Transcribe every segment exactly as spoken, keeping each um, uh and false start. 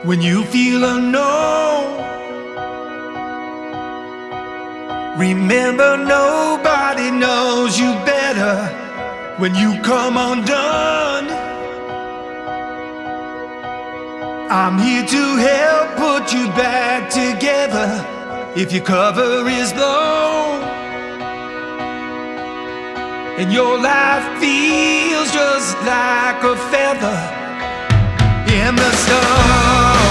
When you feel unknown, remember nobody knows you better. When you come undone, I'm here to help put you back together. If your cover is blown and your life feels just like a feather in the storm,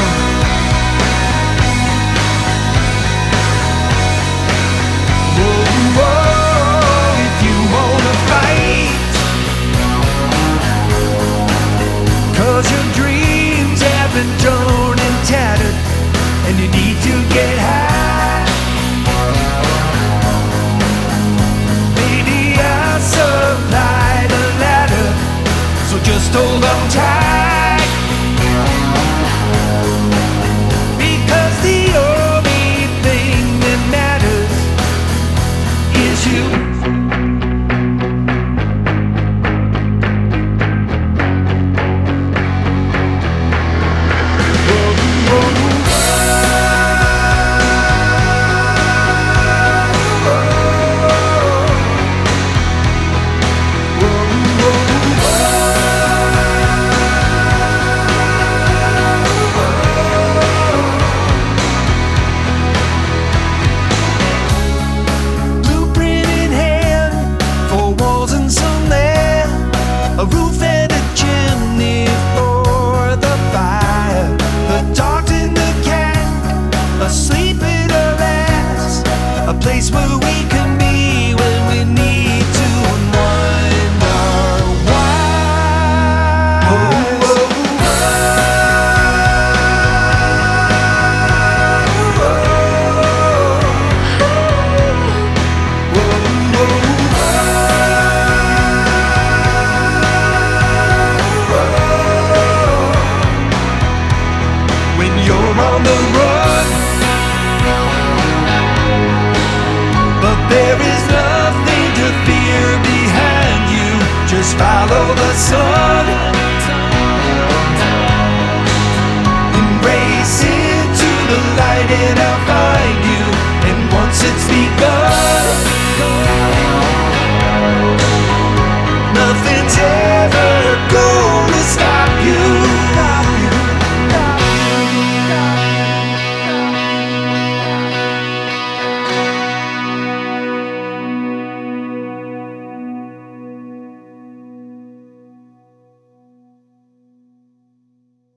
whoa, whoa, if you wanna fight, 'cause your dreams have been torn and tattered, and you need to get high. Maybe I'll supply the ladder, so just hold on tight, because the only thing that matters is you. Place where we can be when we need to unwind our why. Oh, oh, when you're on the run, but there is nothing to fear behind you. Just follow the sun, embrace into the light, and I'll find you. And once it's begun,